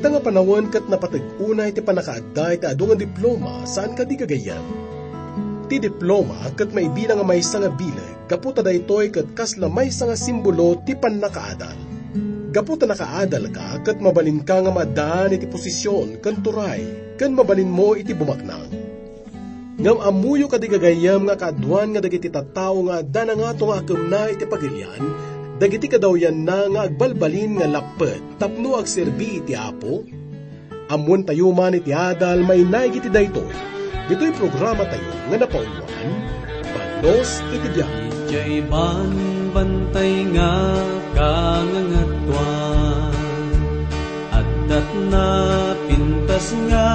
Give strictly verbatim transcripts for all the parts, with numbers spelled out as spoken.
Ita nga panawon kat napatag-una iti panakaadda iti adu nga diploma saan ka di kagayan. Ti diploma kat maibilang nga maysa nga bileg, kaputa daytoy kat kasla maysa nga simbolo ti pannakaadal. Kaputa nakaadal ka kat mabalin ka nga maadaan iti posisyon kan turay, kan mabalin mo iti bumaknang. Ngam amuyo ka di kagayam nga kaadwan nga dagiti tattao nga adda na nga to nga akam na iti pagirian, dagiti kadawyan na nga agbalbalin nga lapet tapno agserbi iti Apo. Amun tayo man iti adal may naigiti daytoy. Dito'y programa tayo nga napauluan, Bandos iti biyak. Ijay ban bantay nga kangangatwan, at dat na pintas nga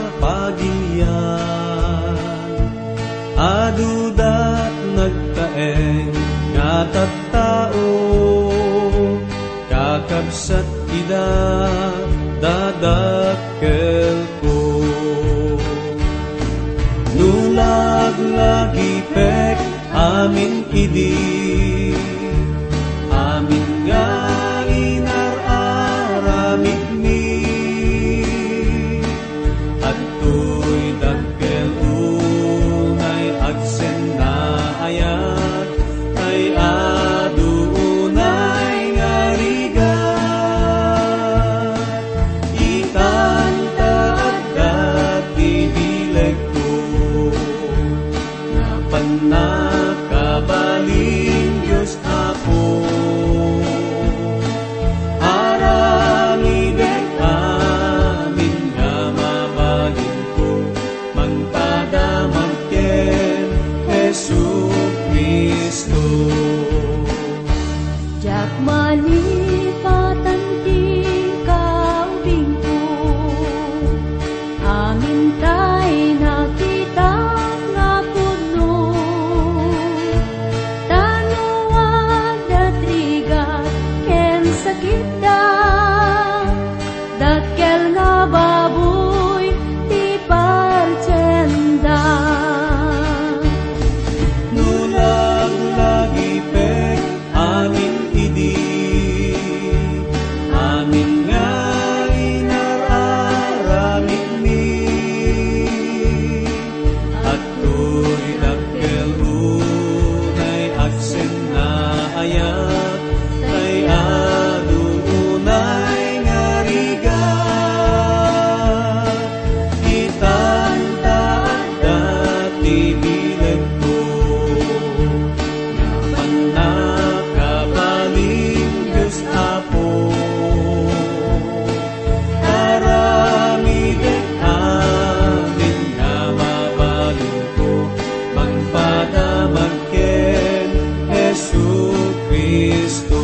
pagilian, adudat nagtaeng nga tattao, kakabsat ida dadakkel ko. Nulag-lagi pek amin idi, amin nga inar-aramid mi, at tuy dakkel unay agsen na ayat, ay adunay nga rigat, itanta at dati bileg ko, na panakabalin Diyos Apo. Aramidek amin nga mabalin ko, magpadamag ken Jesu Kristo. Jak malipatan ti kaubing ko, amin tay nakita nga puno, tanuan datrigat ken sakit da, dakkel nga baboy ti partsenda. Nulag-lagi pek amin idi, amin nga inar-aramid mi, at tuy dakkel unay agsen na ayat, ay adunay nga rigat, itanta at dati bileg ko, na panakabalin Diyos Apo. Aramidek amin nga mabalin ko, magpadamag ken Jesu Kristo.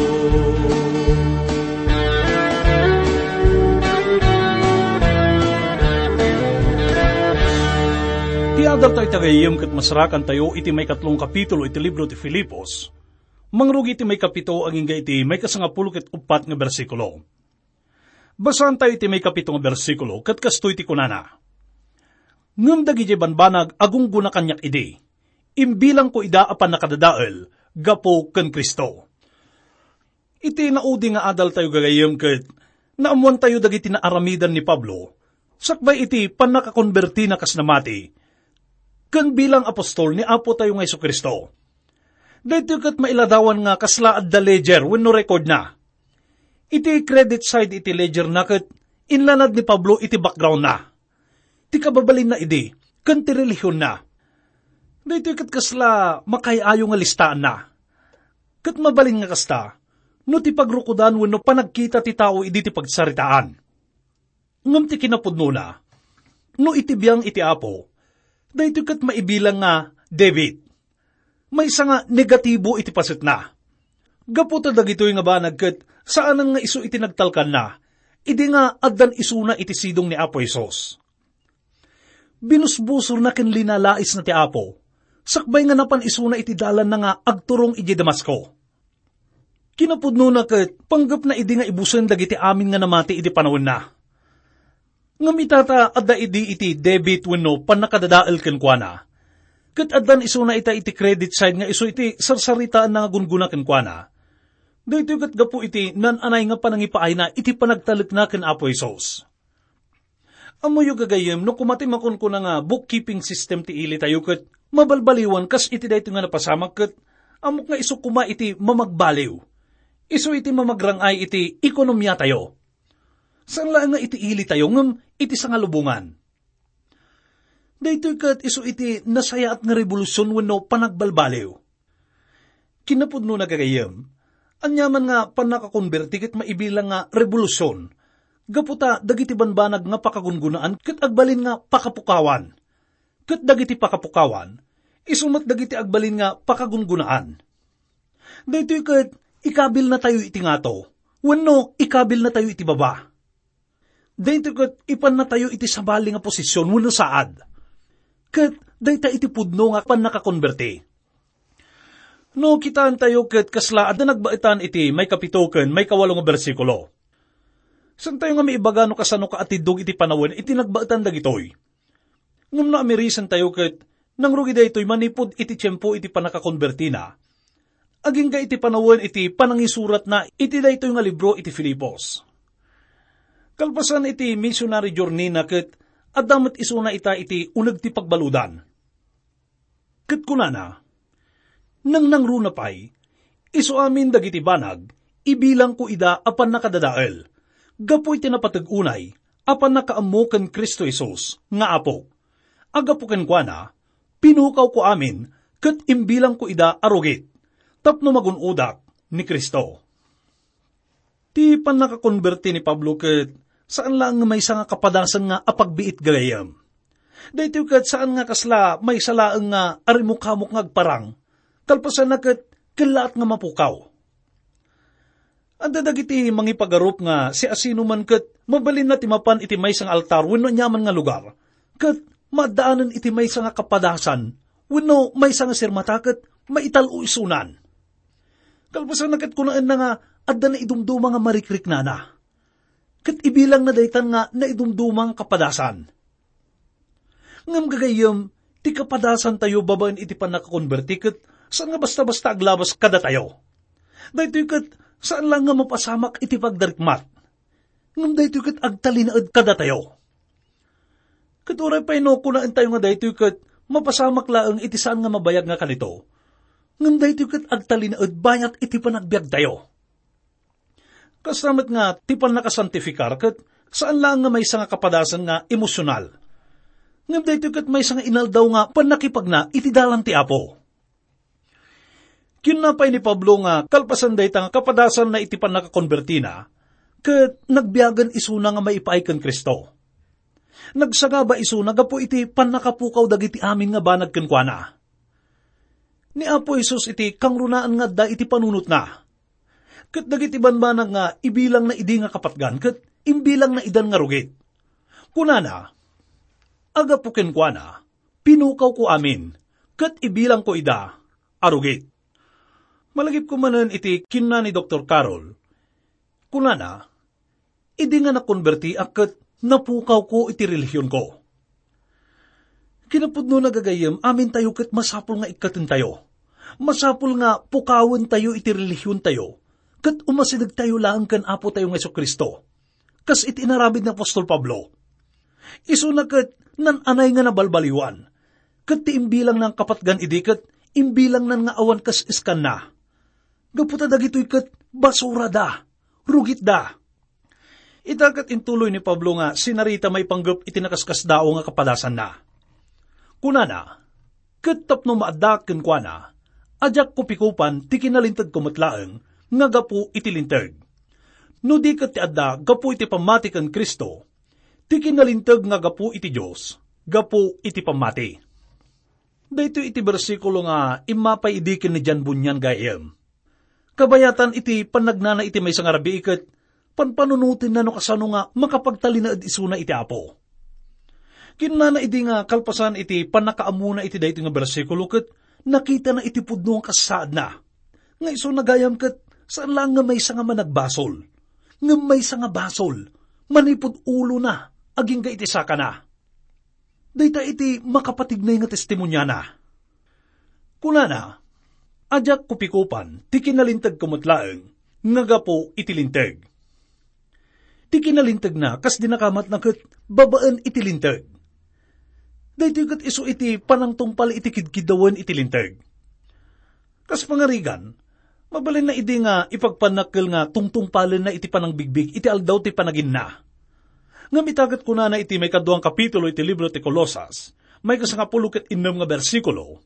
Tiadal tayo tagayim kat masarakan tayo iti may katlong kapitulo iti libro ti Filipos. Mangrugi iti may kapito ang inga iti may kasangapulo ket upat nga bersikulo. Basahan tayo iti may kapito nga bersikulo kat kastoy ti kunana. Ngem dagiti banbanag agung guna kanyak idi, imbilang ko ida apan nakadadael, gapo ken Kristo. Iti naudi nga adal tayo gagayim ket naamuan tayo dagiti naaramidan ni Pablo, sakbay iti panakakonberti na kasnamati, ken bilang apostol ni Apo tayo nga Hesu Kristo. Dahito kat mailadawan nga kasla adda ledger wenno record na. Iti credit side iti ledger na ket inlanad ni Pablo iti background na. Ti kababalin na idi, ken ti relihiyon na. Dahito kat kasla makayayo nga listaan na. Ket mabalin nga kasta, no ti pagrukudan wenno panagkita ti tao idi ti pagsaritaan. Ngem ti kinapudno na, no iti biyang iti Apo, dahito kat maibilang nga debit. May isa nga negatibo iti pasit na. Gaputa dagitoy nga banag ket saan nga isu iti nagtalkan na, idi nga addan isuna iti sidong ni Apo Hesus. Binusbusor na ken linalais na ti Apo, sakbay nga napan isuna iti dalan na nga agturong iti Damasco. Kinapudno na ket panggap na idi nga ibusen dagiti amin nga namati iti panawon na. Ngam itata adda idi iti debit wenno panakadadael ken kuana. Ket addan isuna ita iti credit side nga isu iti sarsaritaan na gunguna ken kuana. Dito kat gapu iti nananay nga panangipaay na iti panagtalik na ken Apo Isos. Amoy gagayem no kumatimakon ko na nga bookkeeping system ti ili tayo kat mabalbaliwan kas iti dayto nga napasamak kat amok nga iso kuma iti mamagbaliw. Iso iti mamagrangay iti ekonomiya tayo. Saan lang nga iti ili tayo ngam iti sa nga lubungan. Daytoy kat iso iti nasaya at nga revolusyon wenno panagbalbaliw. Kinapudno na gagayem, anyaman nga panakakonverti ket maibilang nga revolusyon. Gaputa dagiti banbanag nga pakagungunaan ket agbalin nga pakapukawan. Ket dagiti pakapukawan, isumat dagiti agbalin nga pakagungunaan. Daytoy ket ikabil na tayo iti ngato, wenno ikabil na tayo iti baba. Daytoy ket ipan na tayo iti sabali nga posisyon wenno saad. Ket dayta iti pudno nga pan nakakonverti. No kitaan tayo ket kasla adda nagbaitan iti may kapito ken may kawalo nga bersikulo. San tayo nga maibaga no kasano ka atidog iti panawin iti nagbaitan dagitoy. Ngem no amirisan tayo ket nangrugi daytoy manipod iti tiempo iti panakakonverti na. Aging ka iti panawin iti panangisurat na iti daytoy nga libro iti Filipos. Kalpasan iti missionary journey na ket adamat isuna ita iti uneg ti pagbaludan. Ket kunana, nang nangruna pay, iso amin dagiti banag, ibilang ko ida apan nakadadael. Gapoy tinapatag-unay, apan nakaammo ken Kristo Isos, nga apo. Agapo ken kuana, pinukaw ko amin, ket imbilang ko ida arugit, tapno magunudak ni Kristo. Ti pan nakakonverti ni Pablo ket saan lang may nga kapadasan nga apagbiit gayam. Daytoy ket saan nga kasla may salaeng nga arimukamok nga agparang, kalpasan na ket kelaat nga mapukaw. Anda dagiti mangipagarup nga si asino man ket mabalin na timapan iti maysa nga altar wenno nyaman nga lugar, ket madaanan iti maysa nga kapadasan wenno maysa nga sirmata ket maitalo isunan. Kalpasan na ket kunaan na nga adda na idumduma nga marikrik nana. Ket ibilang na daytan nga naidumdumang kapadasan. Ngam gagayem, ti kapadasan tayo babaen iti panakakonverti ket saan nga basta-basta aglabas kada tayo. Daytoy ket saan lang nga mapasamak iti pagdarikmat. Ngam daytoy ket agtalinaed kada tayo. Ket oray pay no kunaan tayo nga daytoy ket mapasamak laeng iti saan nga mabayag nga kanito. Ngam daytoy ket agtalinaed bayat iti panagbiag tayo. Kasamat nga, tipan nakasantifikar, ket saan lang nga may nga kapadasan nga emosyonal. Ngam daytoy ket may nga inaldaw nga panakipag na iti dalan ti Apo. Kinapay ni Pablo nga kalpasan dayta nga kapadasan na iti pan nakakonverti na, ket nagbiagan isuna nga maipaay ken Kristo. Nagsagaba isuna gapo iti pan nakapukaw dagiti amin nga banag ken kuana. Ni Apo Isus iti kangrunaan nga da iti panunot na. Ket dagiti banbanag nga ibilang na idi nga kapatgan, ket imbilang na idan nga rugit. Kunana, agapo ken kuana, pinukaw ko amin, ket ibilang ko ida, arugit. Malagip ko manen iti kinna ni Doctor Carol. Kunana, idi nga nakonverti ak ket napukaw ko iti relihiyon ko. Kinapudno na gagayem, amin tayo ket masapul nga ikaten tayo. Masapul nga pukawen tayo iti relihiyon tayo. Ket umasidag tayo lang kan Apo tayo ng Jesu-Kristo. Kas iti inarabid ng Apostol Pablo. Isu na ket nananay nga nabalbaliwan. Ket ti imbilang ng kapatgan idi ket imbilang nan nga awan kas iskan na. Gaputa dagitoy ket basura da, rugit da. Itakat intuloy ni Pablo nga sinarita may panggap iti nakaskasdao nga kapadasan na. Kunana, ket tapno maadda ken kuana, ajak kupikupan ti kinalintag kumatlaeng, nga gapu iti lintag. No di ket ti adda gapu iti pamati ken Kristo, ti kinalintag nga gapu iti Dios, gapu iti pamati. Dayto iti bersikulo nga imapay idiken ni Jan Bunyan gayem. Kabayatan iti panagnana iti maysa nga rabii ket panpanunutin na no kasano nga makapagtalinaed isuna iti Apo. Kinana idi nga kalpasan iti panakaamuna iti dayto nga bersikulo ket nakita na iti pudno ang kasaad na. Nga iso nagayam ket saan lang nga may nga managbasol. Nga may nga basol, manipod ulo na, aging ka iti saka na. Dayta iti makapatignay nga testimonya na. Kunana, ajak kupikupan, ti kinalintag kumutlaeng, nga gapo itilintag. Ti kinalintag na, kas dinakamat na kat babaan itilintag. Dahito kat iso iti panangtungpal iti kidkidawan itilintag. Kas pangarigan, mabalin na idi nga ipagpanakil nga tungtungpalin na iti panangbigbig, iti aldaw ti panagin na. Nga mitagat ko na na iti may kaduang kapitulo iti libro ti Colosas, may kasangapulo ket innem nga bersikulo.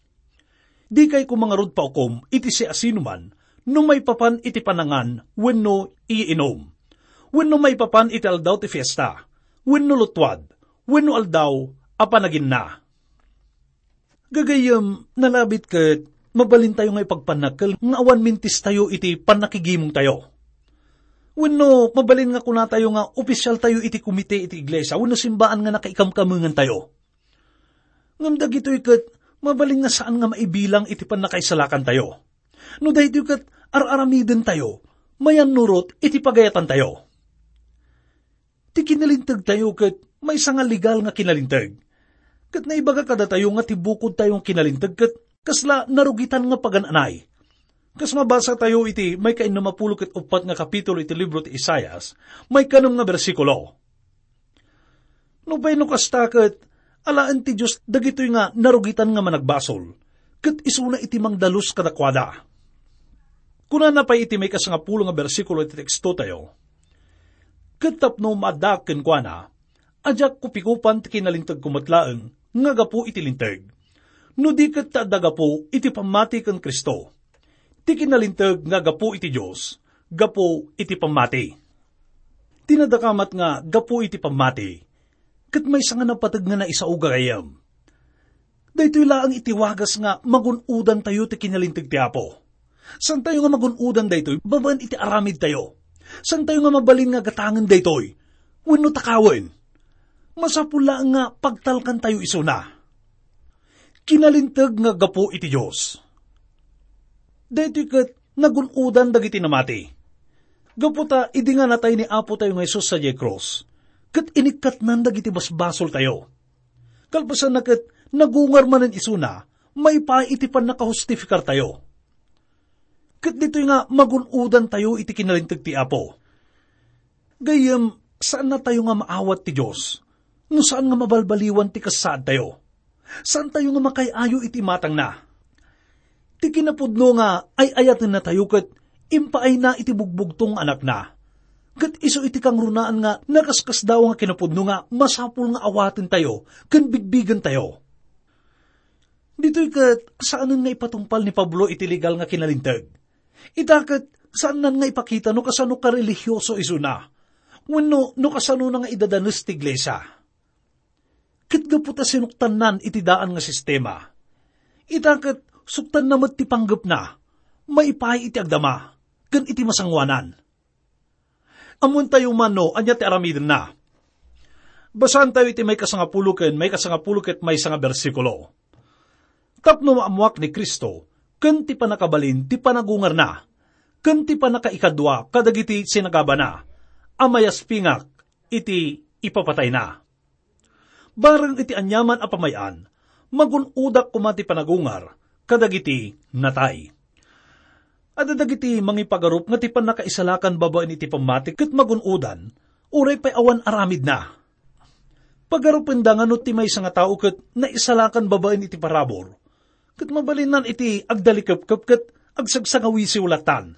Di kay kumangarod pa ukom, iti si asinuman, no may papan iti panangan, wenno iinom. Wenno may papan iti aldaw ti fiesta, wenno lutwad, wenno aldaw, apanagin na. Gagayam, nalabit ket, mabalin tayo nga ipagpanakil, nga awan mintis tayo iti panakigimong tayo. Wenno, mabalin nga kuna tayo nga opisyal tayo iti komite iti iglesia, wenno simbaan nga nakaikamkamungan tayo. Ngamdag ito'y ket, mabalin nga saan nga maibilang iti panakaisalakan tayo. No dahito ket, ar-aramiden tayo, mayan nurot iti pagayatan tayo. Ti kinalintag tayo ket, may nga legal nga kinalintag. Ket naibaga kada tayo nga tibukod tayong kinalintag ket, kasla narugitan nga pagananay. Kas mabasa tayo iti may kainamapulo ket upat nga kapitulo iti libro ti Isaias, may kanum nga bersikulo. No bay no kasta ket, alaan ti Diyos dagitoy nga narugitan nga managbasol, ket isuna iti mangdalus kadakwada. Kuna na pa iti may kasangapulo nga bersikulo iti teksto tayo, ket tapno madaken kwa na, ajak kupikupan ti kinalintag kumatlaeng, nga gapu iti lintag. No di ket taadaga po iti pamati ken Kristo. Ti kinalintag nga gapu iti Diyos, gapu iti pamati. Tinadakamat nga gapu iti pamati, ket may sanga napatag nga na isauga kayam. Daytoy laang itiwagas nga magunudan tayo ti kinalintag ti Apo. San tayo nga magunudan daytoy, babaan iti aramid tayo. San tayo nga mabalin nga gatangan daytoy, wenno takawen. Masapula nga pagtalkan tayo isuna. Kinalintag nga gapu iti Diyos. Daytoy ket nagunudan dagiti namati. Gaputa idi nga natay ni Apo tayo nga Hesus sa diay cross. Ket inikat nan dagiti basbasol tayo. Kalpasan na ket nagungar manen isuna, may pa iti pan nakahustifikar tayo. Ket ditoy nga magunudan tayo iti kinalintag ti Apo. Gayem, saan na tayo nga maawat ti Diyos? No saan nga mabalbaliwan ti kasaad tayo? Saan tayo nga makayayo iti matang na? Ti kinapudno nga ay ayatin na tayo ket impaay na iti bugbugtong anak na. Ket iso iti kang runaan nga nakaskas daw nga kinapudno nga masapul nga awatin tayo ken bigbigan tayo. Dito'y ket saanan nga ipatungpal ni Pablo iti legal nga kinalintag. Itaket saan nan nga ipakita no kasano ka religyoso iso na. Wenno no kasano na nga idadanes ti iglesia. Ket gaputa sinuktan nan iti daan nga sistema. Itaket suktan namat ti panggap na, maipay iti agdama, ken iti masangwanan. Amun tayo man no, anya ti aramiden na. Basan tayo iti may kasangapulo ken may kasangapulo ket may sanga bersikulo. Tapno maamuak ni Kristo, ken ti panakabalin ti panagungar na, ken ti panakaikadwa kadagiti sinagaba na, amayas pingak iti ipapatay na. Barang iti anyaman a pamayan, magunudak kumati panagungar, kadagiti natay. Adadagiti mangipagarup nga ti panakaisalakan babaan iti pamatik ket magunudan, uray pay awan aramid na. Pagarupen da nga no ti may nga tao ket naisalakan babaan iti parabor, ket mabalinan iti agdalikep-kep ket agsagsangawi si ulatan.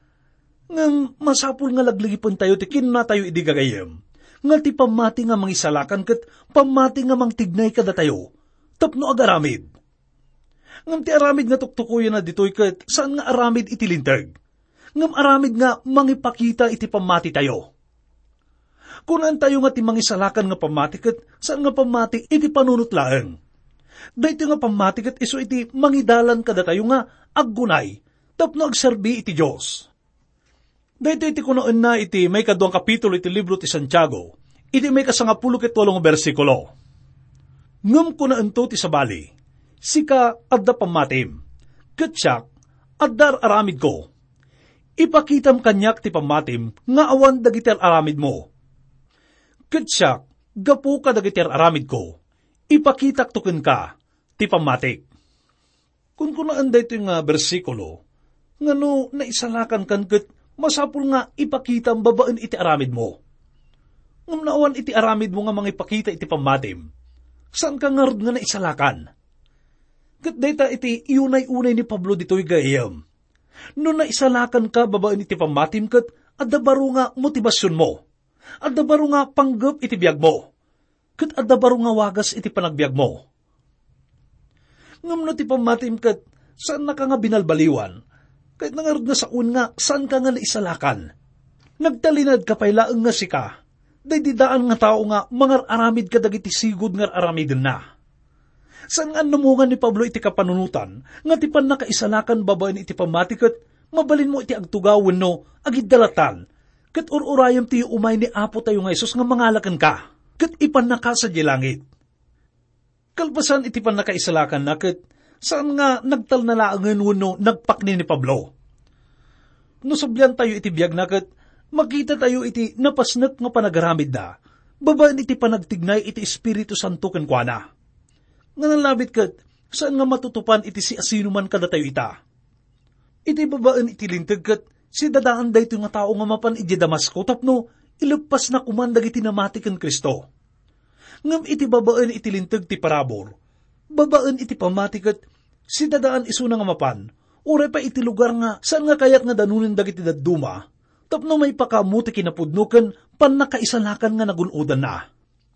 Ngem masapul nga lagligipon tayo ti kinna tayo idi gagayem, nga ti pamati nga mangisalakan ket pamati nga mangtignay kada tayo, tapno agaramid. Ngam ti aramid nga tuktukuyan na ditoy ket saan nga aramid iti lintag. Ngam aramid nga mangipakita iti pamati tayo. Kunan tayo nga ti mangisalakan nga pamati ket saan nga pamati iti panunutlaeng. Dahito nga pamati ket iso iti mangidalan kada tayo nga aggunay tapno agserbi iti Dios. Dahito iti kunoen na iti may kaduang kapitulo iti libro ti Santiago, iti may kasangapulo ket walong bersikulo. Ngem kunoen to ti sabali, sika adda pamatim, ket siak addar aramid ko. Ipakitam kanyak ti pamatim nga awan dagiti aramid mo. Ket siak gapu ka dagiti aramid ko, ipakitak tuken ka ti pamatik. Kun kunaan dayto nga bersikulo, ngano naisalakan kan ket Masapul nga ipakita ang babaan iti aramid mo. Ngam naawan iti aramid mo nga mga ipakita iti pamatim. Saan ka nga nga na isalakan? Kat data iti iunay-unay ni Pablo dito'y gayam. No na isalakan ka babaan iti pamatim kat adda baro nga motibasyon mo. Adda baro nga panggap iti biyag mo. Kat adda baro nga wagas iti panagbiag mo. Ngam no ti pamatim kat saan na ka nga binalbaliwan? Kahit nangarod nga saun nga, saan ka nga naisalakan? Nagtalinad ka pa'y laang nga sika. Day didaan nga tao nga, mangar aramid ka dagiti sigod ngar aramidin na. Saan nga namungan ni Pablo iti kapanunutan, nga ti pan nakaisalakan babaan iti pamatikat, mabalin mo iti agtugawin no, agid dalatan. Kat ururayam ti umay ni Apo tayo nga Isus nga mangalakan ka. Kat ipan naka sa langit. Kalpasan iti pan nakaisalakan na kat, saan nga nagtal na laangan wano nagpakni ni Pablo? No sabyan tayo iti biyag na kat, makita tayo iti napasnak nga panagaramid na, babaan iti panagtignay iti Espiritu Santo kenkwana. Nga nalabit kat, saan nga matutupan iti si asino man kada tayo ita? Iti babaan iti lintag kat, si dadaan da ito nga tao nga mapan iti Damasco, tapno ilagpas na kumandag iti namati ken Kristo. Ngam iti babaan iti lintag ti parabor, babaan iti pamatikat, si dadaan iso na nga mapan, uray pa iti lugar nga, saan nga kayat nga danunin dagiti dadduma, tapno may pakamuti kinapudnukan, pan nakaisalakan nga nagunodan na.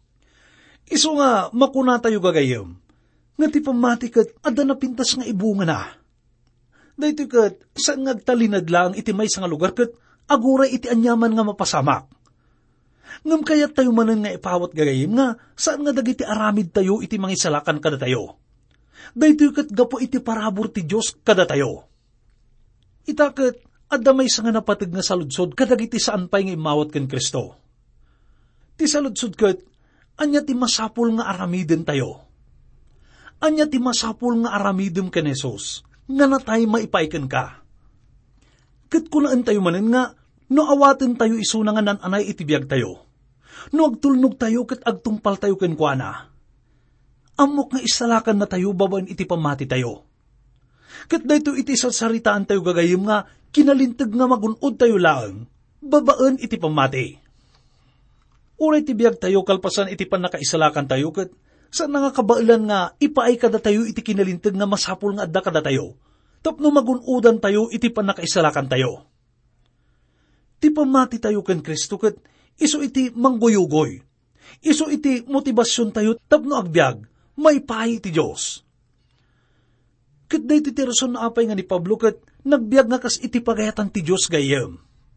Iso nga, makuna tayo gagayam, nga ti pamatikat, ada na pintas nga ibunga na. Dahito kat, saan nga talinad lang iti may nga lugar kat, aguray iti anyaman nga mapasamak. Ngam kayat tayo manan nga ipawat gagayim nga, saan nga dagiti aramid tayo iti mangisalakan kada tayo. Dahito kat gapo iti parabor ti Diyos kada tayo. Itakat, adda may nga napatag nga saludsod kadagiti saan pa'y nga imawat ken Kristo. Ti saludsod kat, anya ti masapul nga aramiden tayo. Anya ti masapul nga aramidem ken Jesus, nga natay maipaiken ka. Kat kunaan tayo manen nga, no awaten tayo iso na nga nananay itibiyag tayo. No agtulnog tayo kat agtungpal tayo kenkwana. Amok nga isalakan na tayo babaan iti pamati tayo. Kat dayto iti saritaan tayo gagayim nga kinalintag nga magunod tayo laang, babaan iti pamati. Uray ti biyag tayo kalpasan iti pan nakaisalakan tayo kat saan nga kabailan nga ipaay kada tayo iti kinalintag nga masapul nga adda kada tayo. Tapno magunodan tayo iti pan nakaisalakan tayo. Ti pamati tayo ken Kristo kat iso iti mangguyugoy. Iso iti motibasyon tayo tapno agbyag, may pahay iti Diyos. Kat da iti tirason na apay nga ni Pablo kat nagbyag nga kas iti pagayatan ti Diyos gayem.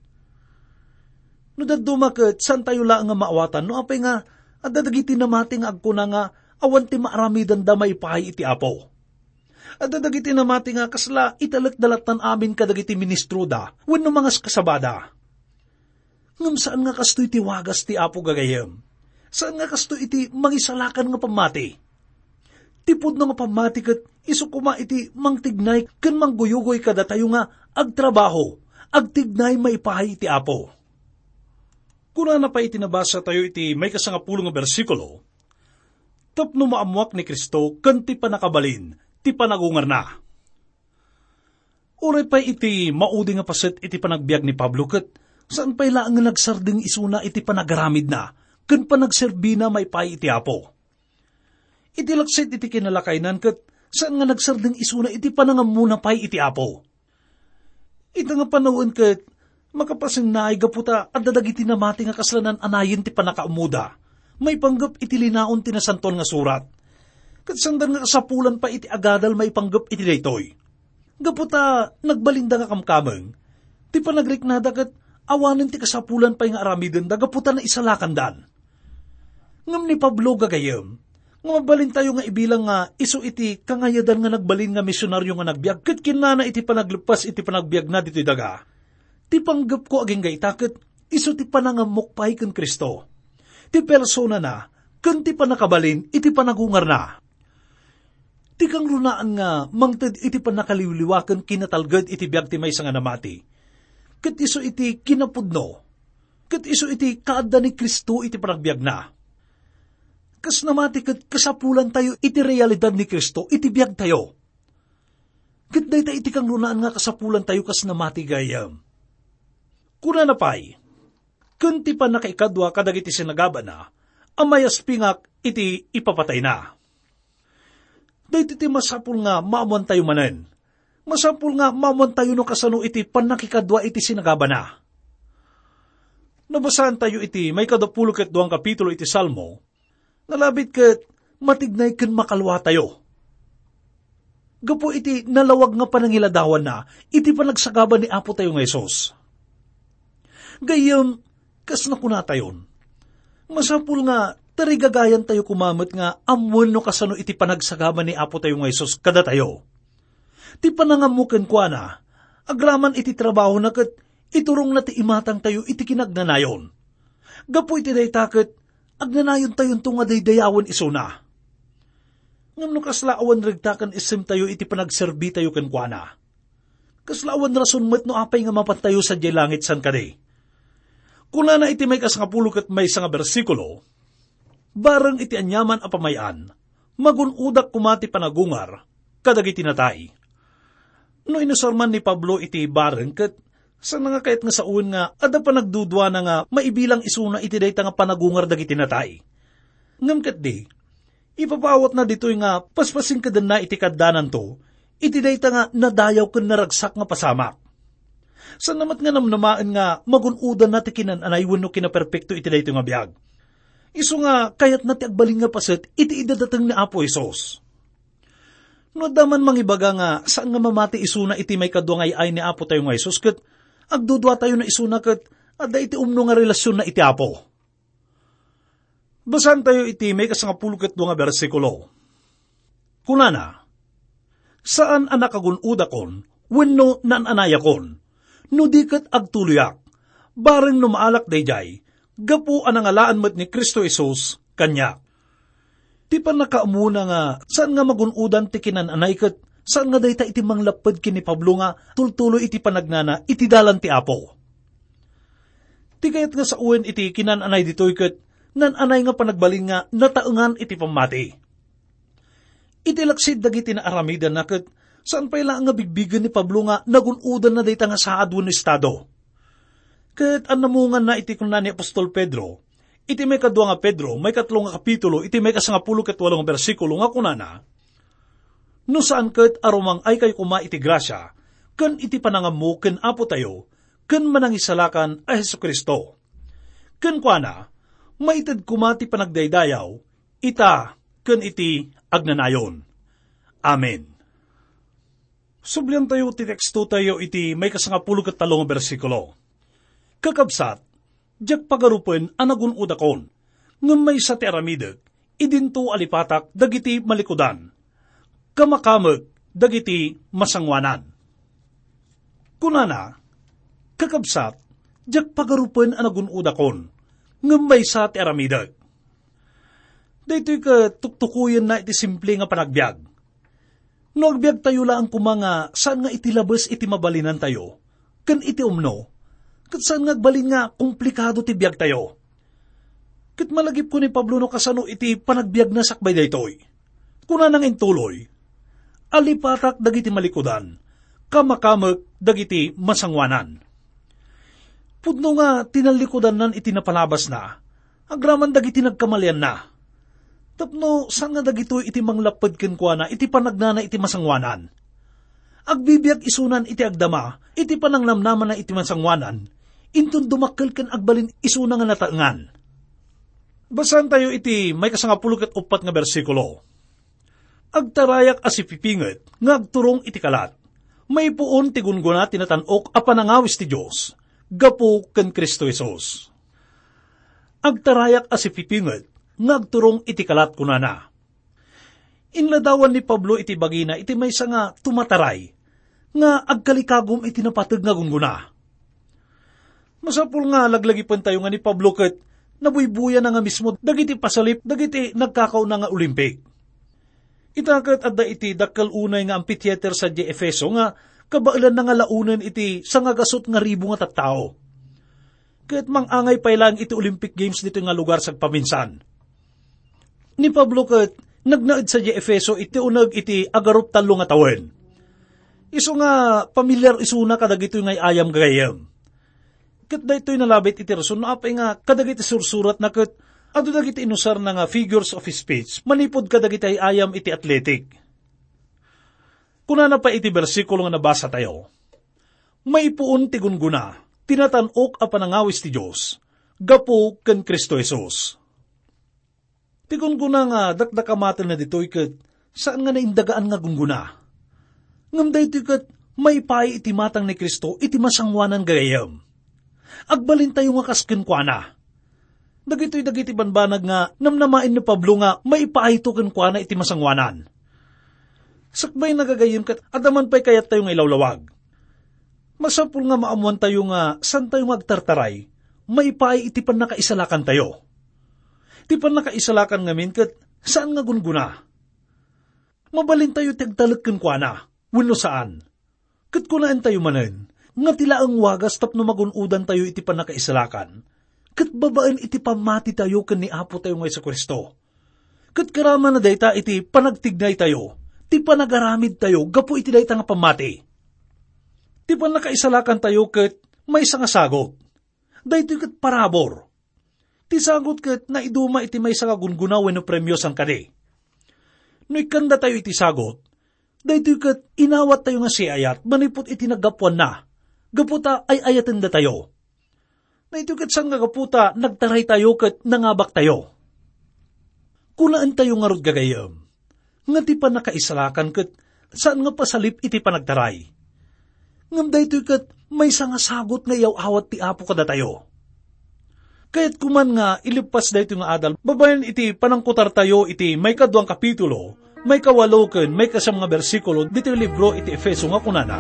No daduma kat saan tayo lang nga maawatan, no apay nga adadagiti namati nga agkuna nga awan ti maaramidan da may pahay iti Apo. Adadagiti namati nga kasla italak-dalatan amin kadagiti ministro da, wenno mga kasabada. Ngam saan nga kasto iti wagas ti Apo gagayem? Saan nga kasto iti mangisalakan nga pamati? Tipod nga pamati kat iso kuma iti mangtignay ken mangguyugoy kada tayo nga agtrabaho, agtignay maipahay iti Apo. Kuna na pa iti nabasa tayo iti may kasangapulong nga bersikulo, tapno maamuak ni Kristo ken ti panakabalin, ti panagungar na. Uray pa iti maudi nga paset iti panagbiag ni Pablo kat saan pa'y laang nga nagsarding isuna iti panagaramid na, ken panagserbi na may pay iti Apo. Iti laksit iti kinalakainan kat saan nga nagsarding isuna iti panangamuna pay iti Apo. Ito nga panawin kat makapasing naay gaputa at dadagiti namati nga kaslanan anayin ti panakaamuda, may panggap iti linaon ti nasanton nga surat. Kat sandan nga kasapulan pa iti agadal may panggap iti daytoy. Gaputa nagbalinda nga kamkameng, ti panagriknada kat awanin ti kasapulan pa yung aramiden da gaputa na isalakan dan. Ngam ni Pablo gagayem, nga mabalin tayo nga ibilang nga iso iti kangayadan nga nagbalin nga misyonaryo nga nagbiag, kat kinana iti panaglupas iti panagbiag na dito'y daga. Ti panggap ko aging gaitakit, iso ti panangamok pa'y ken Kristo. Ti persona na, ken ti panakabalin iti panagungar na. Ti kang runaan nga, mangted iti panakaliwliwaken kinatalgad iti biag ti maysa nga namati. Kat iso iti kinapudno, kat iso iti kaadda ni Kristo iti panagbiag na. Kas namati kat kasapulan tayo iti realidad ni Kristo, iti biag tayo. Kat dayta iti kang runaan nga kasapulan tayo kas namati gayam. Kuna na pa'y, kunti pa nakaikadwa kadag iti sinagaba na, amayas pingak iti ipapatay na. Dahil iti masapul nga maamuan tayo manen. Masapul nga maamuan tayo no kasano iti panakikadwa iti sinagaba na. Nabasaan tayo iti may kadapulo ket duang kapitulo iti Salmo, nalabit ket matignay ken makalwa tayo. Gapo iti nalawag nga panangiladawan na, iti panagsagaba ni Apo tayo nga Isos. Gayam, kas na kuna tayon. Masapul nga, tarigagayan tayo kumamot nga, amon no kasano iti panagsagaba ni Apo tayo nga Isos kada tayo. Ti panangamuken kwa na, agraman iti trabaho na ket, iturong na ti imatang tayo iti kinagnanayon. Gapo iti daytaket, agnanayon tayon tunga daydayawan iso na. Ngam no kaslaawan regtakan isim tayo iti panagserbi tayo ken kwa na. Kaslaawan rason met no apay nga mapantayo sa jay langit san kade. Kuna na iti may kasangapulo ket may nga bersikulo, bareng iti anyaman a pamayan, magunudak kumati panagungar, kadag iti natay. No inusorman ni Pablo iti bareng ket, sa nga kayat nga saun nga, ada pa nagdudwa na nga, maibilang isuna iti dayta nga panagungar dag iti natay. Ngam ket di, ipapawat na dito'y nga, paspasing kadan na iti kaddanan to, iti dayta nga nadayaw ken naragsak nga pasamak. Sa namat nga namnamaan nga, magunudan na ti kinananay wenno kinaperpekto iti dayto nga biag. Isu nga, kayat na ti agbaling nga paset, iti idadateng ni Apo Isos. No daman mangibaga nga, saan nga mamati isuna iti may kadwa nga ay ni Apo tayo nga Isos, ket agdudwa tayo na isuna ket, ada iti umno nga relasyon na iti Apo. Basan tayo iti may kasangapulo ket dua nga bersikulo. Kunana, saan anak agunudakon, wenno nananayakon, no diket agtuluyak, bareng no maalak dayjay, gapu anangalaan met ni Kristo Isus, kanya. Ti pa nakaamuna nga, saan nga magunudan ti kinananay ket, saan nga dayta iti manglapad kini Pablo nga, tultuloy iti panagnana, iti dalan ti Apo. Ti kayat nga sa uwen iti kinananay ditoy ket, nananay nga panagbalin nga, nataengan iti pamati. Iti laksid dagiti na aramidan na ket, saan pa ilang nga bigbigan ni Pablo nga nagunudan na dayta nga saad wenno estado. Ket anamungan na iti kunna ni Apostol Pedro, iti may kadwa nga Pedro, may katlong nga kapitulo, iti may kasangapulo ket walong nga bersikulo nga kunana, no saan ket arumang ay kay kuma iti grasya, ken iti panangamu ken Apo tayo, ken manangisalakan a Hesukristo. Ken kuana, maited kuma ti panagdaydayaw, ita ken iti agnanayon. Amen. Sublian tayo ti teksto tayo iti may kasangapulo ket talong bersikulo. Kakabsat, diyak pagarupen anagunudakon, ngem may sa ti aramidek, idinto alipatak dagiti malikudan, kamakameg dagiti masangwanan. Kunana, kakabsat, diyak pagarupen anagunudakon, ngem may sa ti aramidek. Daytoy ka tuktukuyen na iti simple nga panagbiag. No agbiag tayo lang kumanga saan nga iti labes iti mabalinan tayo, ken iti umno, ket saan nga agbalin nga komplikado ti biag tayo. Ket malagip ko ni Pablo no kasano iti panagbiag na sakbay daytoy. Kuna nang intuloy, alipatak dagiti malikudan, kamakameg dagiti masangwanan. Pudno nga tinalikudan nan iti napalabas na, agraman dagiti nagkamalian na. Tapno, saan nga dagito iti manglapad ken kuana, iti panagnana iti masangwanan. Agbibiyag isunan iti agdama, iti panangnamnaman na iti masangwanan, intun dumakkel ken agbalin isuna nga nataengan. Basan tayo iti may kasangapulo ket upat nga bersikulo. Agtarayak asipipinget, nga agturong iti kalat, may puon ti gunguna tinatanok a panangawis ti Diyos, gapu ken Kristo Jesus. Agtarayak asipipinget, ngagturong iti kalat kunana. Inladawan ni Pablo iti bagina iti maysa nga tumataray, nga agkalikagom iti napateg nga gungguna. Masapul nga laglagipan tayo nga ni Pablo ket nabuybuya na nga mismo dagiti pasalip dagiti nagkakaw na nga Olympic. Itaket adda iti dakkel unay nga amphitheater sa di Efeso nga kabailan na nga launen iti sangagasot nga ribo nga tattao. Ket mangangay pa ilang iti Olympic Games dito nga lugar sa paminsan. Ni Pablo ket nagnaid sa di Efeso iti uneg iti agarup talo nga tawen. Isu nga pamilyar isuna kadagito nga ayam gayam. Kat da ito'y nalabit iti rason, no apay nga kadagiti sursurat na kat, ado dagiti inusar na nga figures of speech, manipod kadagiti ayam iti athletic. Kuna na pa iti bersikulo nga nabasa tayo, maipuon ti gunguna, tinatanok a panangawis ti Diyos, gapo ken Kristo Jesus. Ti gunguna nga dakdakamatan na dito'y kat, saan nga naindagaan nga gunguna? Ngam da ito'y kat, may pay iti matang ni Kristo, iti masangwanan gayam. Agbalin tayo nga kaskenkwana. Dagito'y dagiti banbanag nga, namnamain ni Pablo nga, may paay to kenkwana iti masangwanan. Sakbay nagagayim kat, adaman pa'y kayat tayo nga ilawlawag. Masapul nga maamuan tayo nga, san tayo magtartaray, may paay iti pan nakaisalakan tayo. Iti pan nakaisalakan ngamin kat, saan nga gunguna? Mabalin tayo tagtalag kenkwana, wano saan? Kat kunaan tayo manen, nga tila ang wagas tapno magunudan tayo iti pan nakaisalakan. Kat babaan iti pamati tayo ken ni Apo tayo nga sa Kristo. Kat karama na dayta iti panagtignay tayo, ti panagaramid tayo, gapo iti dayta nga pamati. Ti pan nakaisalakan tayo kat may isa nga sagot. Daytoy kat parabor. Ti sagot kat naiduma iti may isa nga gunguna wenno premyo sang kadi. No ikanda tayo iti sagot, daytoy kat inawat tayo nga si ayat, manipot iti naggapuan na. Gaputa ay ayaten da tayo. Na ito kat sang gaputa, nagtaray tayo kat nangabak tayo. Kunaan tayo nga rod gagayam. Nga ti pa nakaisalakan kat saan nga pasalip iti panagtaray. Ngam da ito kat may nga sagot nga yaw awat ti Apo kada tayo. Kaya't kuman nga ilipas da ito nga adal, babayan iti panangkutar tayo iti may kaduang kapitulo, may kawaloken, may kasam nga bersikulo, dito libro iti Efeso nga kunana.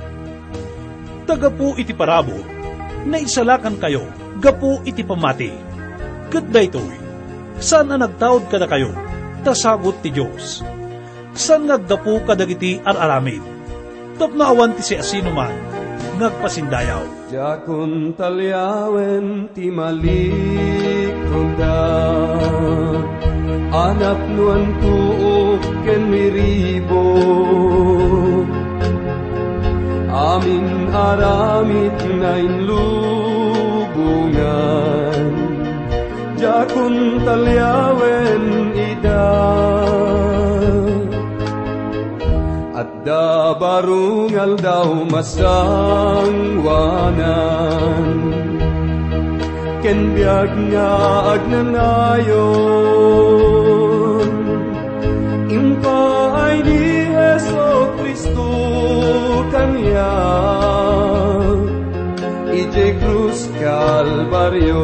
Tagapo iti parabot, na isalakan kayo, gapo iti pamati. Kat daytoy, saan na nagtaod kada kayo, tasagot ti Diyos. Saan nagdapo kadagiti ar-aramid, tapnaawan ti si asino man, nagpasindayaw. Jakun talyawen ti malikunda, anak nuan tuok ken miribo, amin aramid na inlubungan, jakun talyawen ida. At da barungal daw masangwanan, ken biag nga agnanayon, impaay ni Heso Kristo kanya, ije krus Kalbaryo.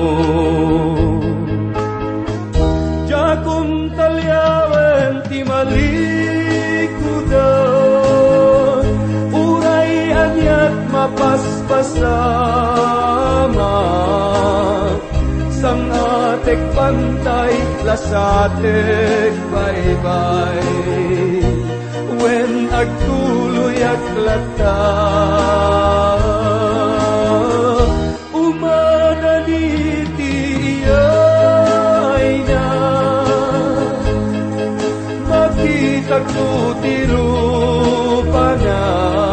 Jakun talyawen ti malikuda, uray anyat mapaspasama, sang atek pantay lasatek baybay, wen agtuloy aglata. Umadaniti iyay na, makita ko tirupa na,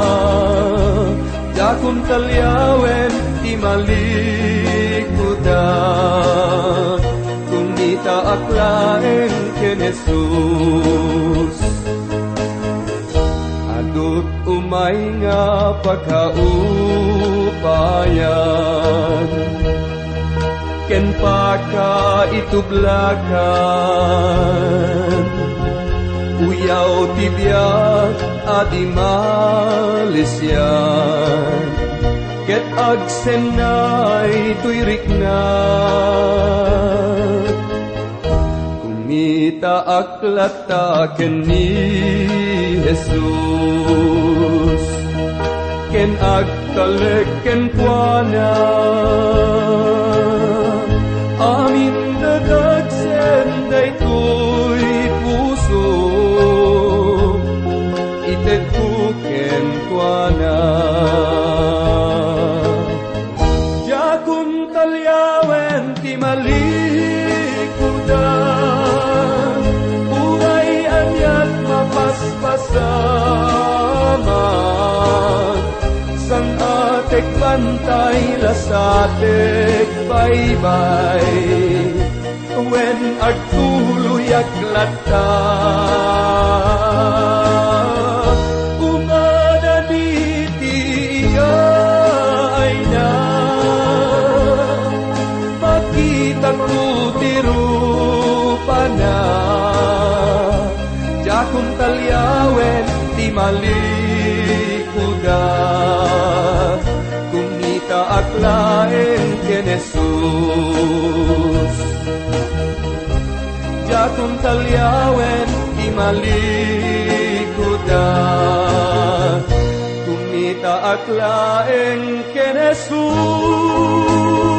jakun talyawen ti malikuda, kumita aklaeng ken Jesus. Adut umay nga pagkaupayan, ken pagkaitublakan, uyaw tibiyag at imalisyan, ket agsenay tuyrik na. Kumita aklata ken ni Jesus, ken agtalek ken kuana, amin dadagsen daytoy puso, itet ko ken kuana. Jakun talyawen ti malikuda, uray anyat mapaspasama, sang atek bantay lasatek baybay when agtuluyak lata umada diti ay na makita ko tirupa na jakong talyawen ti malikuda kumita aklaeng ken Jesus jakong talyawen ti malikuda kumita aklaeng ken Jesus